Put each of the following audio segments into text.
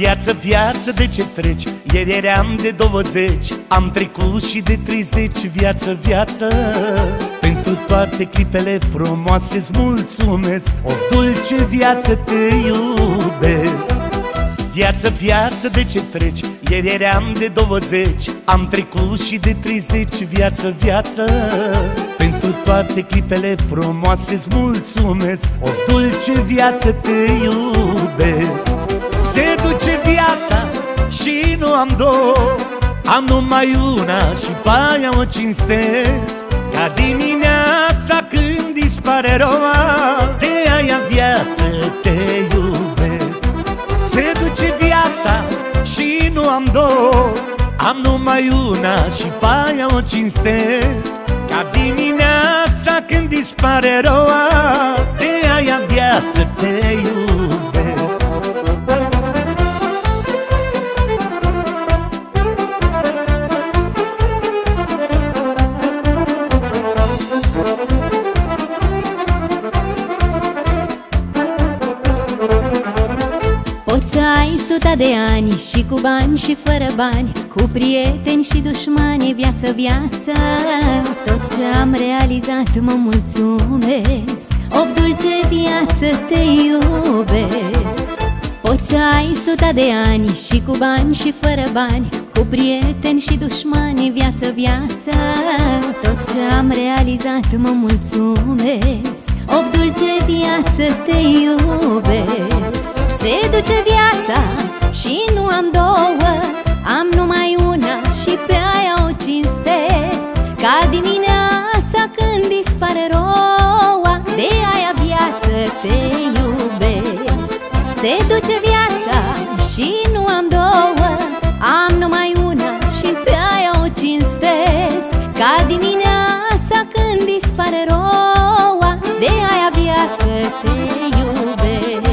Viață, viață, de ce treci? Ieri eram de 20, am trecut și de 30. Viață, viață, pentru toate clipele frumoase-ți mulțumesc. O dulce viață, te iubesc. Viață, viață, de ce treci? Ieri eram de 20, am trecut și de 30. Viață, viață, pentru toate clipele frumoase-ți mulțumesc. O dulce viață, te iubesc. Se duce viața și nu am două, am numai una și pe aia o cinstesc. Ca dimineața când dispare roa, de aia viață te iubesc. Se duce viața și nu am două, am numai una și pe aia o cinstesc. Ca dimineața când dispare roa, de aia viață te iubesc. Poți ai 100 de ani și cu bani și fără bani, cu prieteni și dușmani, viață, viață. Tot ce am realizat mă mulțumesc. Of, dulce viață, te iubesc. Poți ai 100 de ani și cu bani și fără bani, cu prieteni și dușmani, viață, viață. Tot ce am realizat mă mulțumesc. Of, dulce viață, te iubesc. Se duce viața și nu am două, am numai una și pe aia o cinstesc. Ca dimineața când dispare roa, de aia viață te iubesc. Se duce viața și nu am două, am numai una și pe aia o cinstesc. Ca dimineața când dispare roa, de aia viață te iubesc.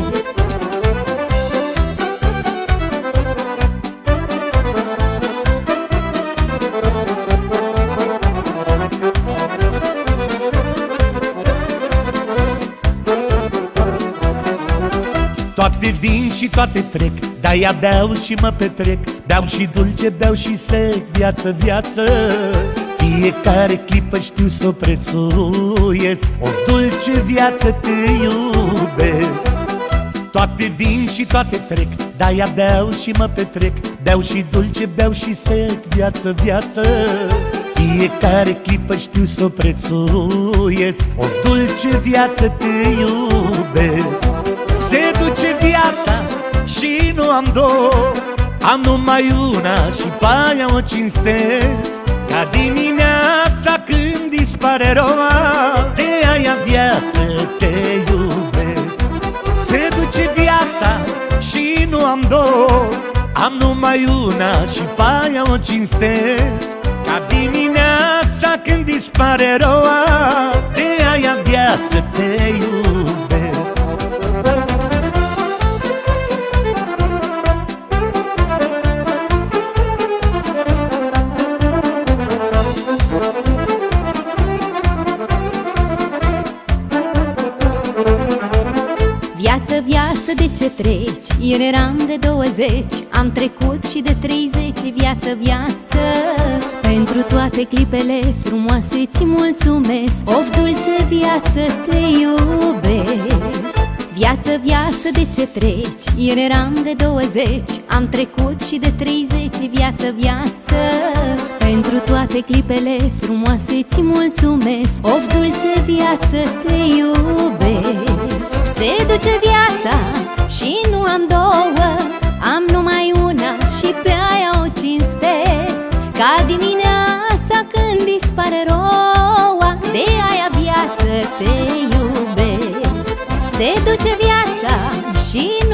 Toate vin și toate trec, de-aia beau și mă petrec. Beau și dulce, beau și sec, viață, viață. Fiecare clipă știu să o prețuiesc. O dulce viață, te iubesc. Toate vin și toate trec, de-aia beau și mă petrec. Beau și dulce, beau și sec, viață, viață. Fiecare clipă știu să o prețuiesc. O dulce viață, te iubesc. Se duce viața și nu am două, am numai una și pe aia o cinstesc. Ca dimineața când dispare roa, de aia viață te iubesc. Se duce viața și nu am două, am numai una și pe aia o cinstesc. Ca dimineața când dispare roa, de aia viață te iubesc. Viață, viață, de ce treci? Ieri eram de 20, am trecut și de 30. Viață, viață, pentru toate clipele frumoase ți mulțumesc. Of, dulce viață, te iubesc. Viață, viață, de ce treci? Ieri eram de 20, am trecut și de 30. Viață, viață, pentru toate clipele frumoase ți mulțumesc. Of, dulce viață, te iubesc. Se duce viața și nu am două, am numai una și pe aia o cinstesc. Ca dimineața când dispare roa, de aia viață te iubesc. Se duce viața și